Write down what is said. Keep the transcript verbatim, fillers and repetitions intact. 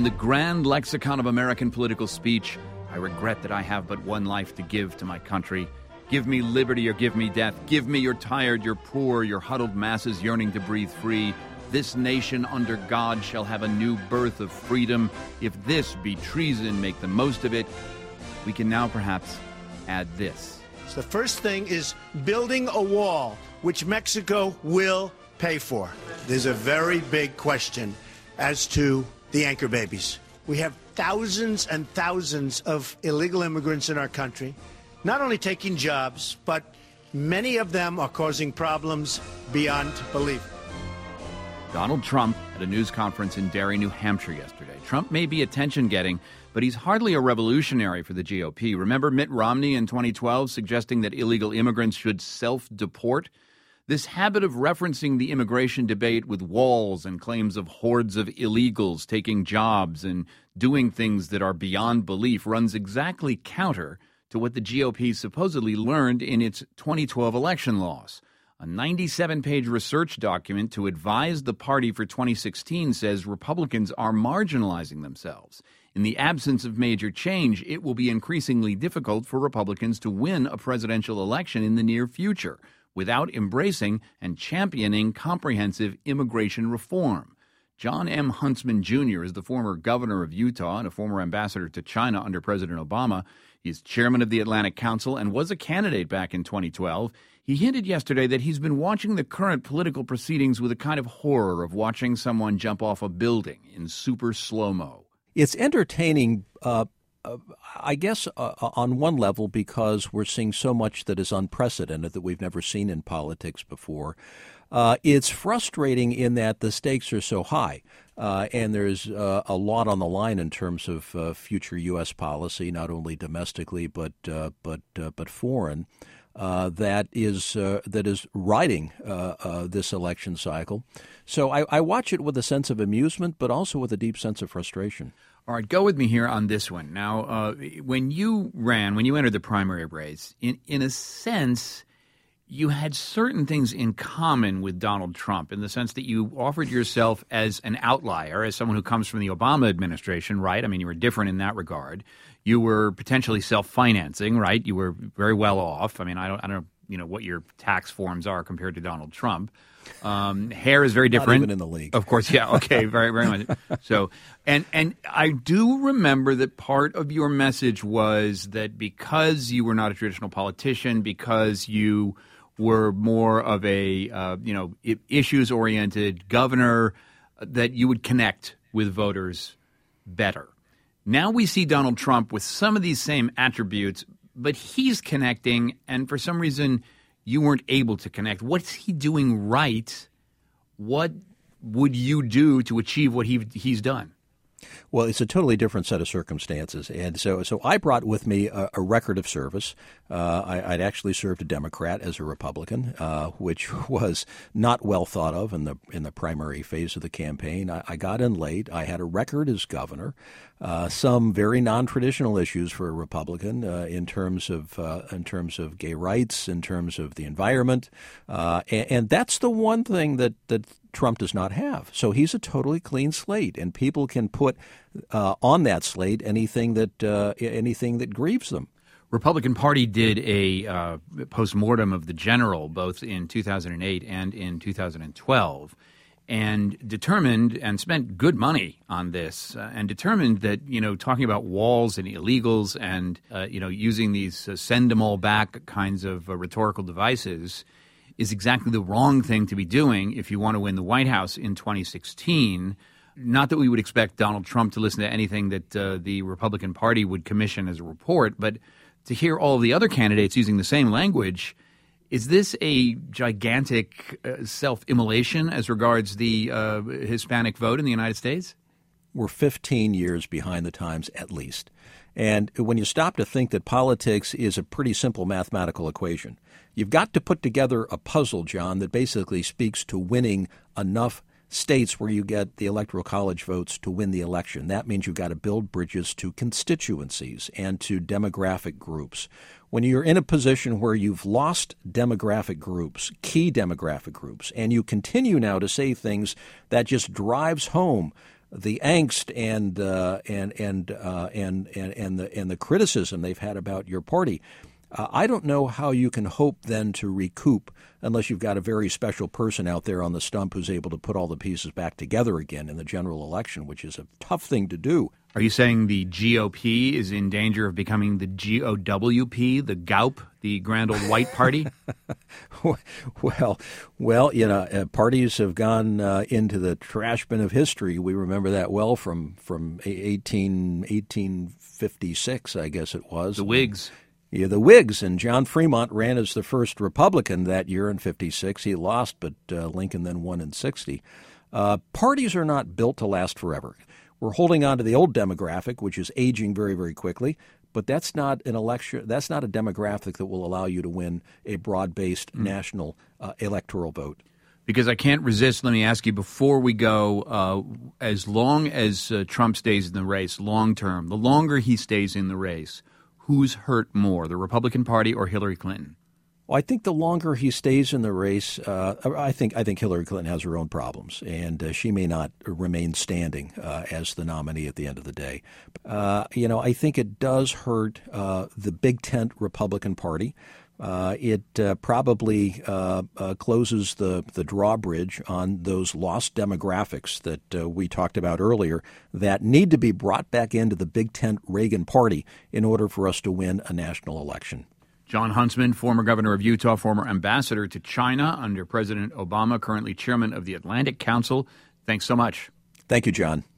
In the grand lexicon of American political speech, I regret that I have but one life to give to my country. Give me liberty or give me death. Give me your tired, your poor, your huddled masses yearning to breathe free. This nation under God shall have a new birth of freedom. If this be treason, make the most of it. We can now perhaps add this. So the first thing is building a wall, which Mexico will pay for. There's a very big question as to the anchor babies. We have thousands and thousands of illegal immigrants in our country, not only taking jobs, but many of them are causing problems beyond belief. Donald Trump at a news conference in Derry, New Hampshire yesterday. Trump may be attention-getting, but he's hardly a revolutionary for the G O P. Remember Mitt Romney in twenty twelve suggesting that illegal immigrants should self-deport? This habit of referencing the immigration debate with walls and claims of hordes of illegals taking jobs and doing things that are beyond belief runs exactly counter to what the G O P supposedly learned in its twenty twelve election loss. A ninety-seven page research document to advise the party for twenty sixteen says Republicans are marginalizing themselves. In the absence of major change, it will be increasingly difficult for Republicans to win a presidential election in the near future without embracing and championing comprehensive immigration reform. John M. Huntsman Junior is the former governor of Utah and a former ambassador to China under President Obama. He's chairman of the Atlantic Council and was a candidate back in twenty twelve. He hinted yesterday that he's been watching the current political proceedings with a kind of horror of watching someone jump off a building in super slow-mo. It's entertaining, uh, uh, I guess, uh, on one level, because we're seeing so much that is unprecedented that we've never seen in politics before. Uh, it's frustrating in that the stakes are so high, uh, and there's uh, a lot on the line in terms of uh, future U S policy, not only domestically but uh, but uh, but foreign. Uh, that is uh, that is riding uh, uh, this election cycle. So I, I watch it with a sense of amusement, but also with a deep sense of frustration. All right, go with me here on this one. Now, uh, when you ran, when you entered the primary race, in, in a sense, you had certain things in common with Donald Trump in the sense that you offered yourself as an outlier, as someone who comes from the Obama administration, right? I mean, you were different in that regard. You were potentially self-financing, right? You were very well off. I mean, I don't, I don't know, you know, what your tax forms are compared to Donald Trump. Um, hair is very different. Not even in the league. Of course, yeah. Okay, very, very much. So, and and I do remember that part of your message was that because you were not a traditional politician, because you were more of a uh, you know issues-oriented governor, that you would connect with voters better. Now we see Donald Trump with some of these same attributes, but he's connecting, and for some reason you weren't able to connect. What's he doing right? What would you do to achieve what he he's done? Well, it's a totally different set of circumstances. And so so I brought with me a, a record of service. Uh, I, I'd actually served a Democrat as a Republican, uh, which was not well thought of in the in the primary phase of the campaign. I, I got in late. I had a record as governor, uh, some very non-traditional issues for a Republican uh, in terms of uh, in terms of gay rights, in terms of the environment. Uh, and, and that's the one thing that that Trump does not have. So he's a totally clean slate, and people can put uh, on that slate anything that uh, anything that grieves them. Republican Party did a uh, postmortem of the general both in two thousand eight and in two thousand twelve, and determined and spent good money on this, uh, and determined that, you know, talking about walls and illegals and, uh, you know, using these uh, send them all back kinds of uh, rhetorical devices is exactly the wrong thing to be doing if you want to win the White House in twenty sixteen. Not that we would expect Donald Trump to listen to anything that uh, the Republican Party would commission as a report, but to hear all of the other candidates using the same language, is this a gigantic uh, self-immolation as regards the uh, Hispanic vote in the United States? We're fifteen years behind the times at least. And when you stop to think that politics is a pretty simple mathematical equation, you've got to put together a puzzle, John, that basically speaks to winning enough states where you get the Electoral College votes to win the election. That means you've got to build bridges to constituencies and to demographic groups. When you're in a position where you've lost demographic groups, key demographic groups, and you continue now to say things that just drives home the angst and uh, and and, uh, and and and the and the criticism they've had about your party, uh, I don't know how you can hope then to recoup unless you've got a very special person out there on the stump who's able to put all the pieces back together again in the general election, which is a tough thing to do. Are you saying the G O P is in danger of becoming the G O W P, the G O P, the Grand Old White Party? well, well, you know, uh, parties have gone uh, into the trash bin of history. We remember that well from from eighteen, eighteen fifty-six, I guess it was. The Whigs. Yeah, the Whigs, and John Fremont ran as the first Republican that year in fifty-six. He lost, but uh, Lincoln then won in sixty. Uh, parties are not built to last forever. We're holding on to the old demographic, which is aging very, very quickly, but that's not an election. That's not a demographic that will allow you to win a broad-based mm. national uh, electoral vote. Because I can't resist, let me ask you before we go, uh, as long as uh, Trump stays in the race long term, the longer he stays in the race, who's hurt more, the Republican Party or Hillary Clinton? Well, I think the longer he stays in the race, uh, I think I think Hillary Clinton has her own problems, and uh, she may not remain standing uh, as the nominee at the end of the day. Uh, you know, I think it does hurt uh, the big tent Republican Party. Uh, it uh, probably uh, uh, closes the, the drawbridge on those lost demographics that uh, we talked about earlier that need to be brought back into the big tent Reagan Party in order for us to win a national election. Jon Huntsman, former governor of Utah, former ambassador to China under President Obama, currently chairman of the Atlantic Council. Thanks so much. Thank you, John.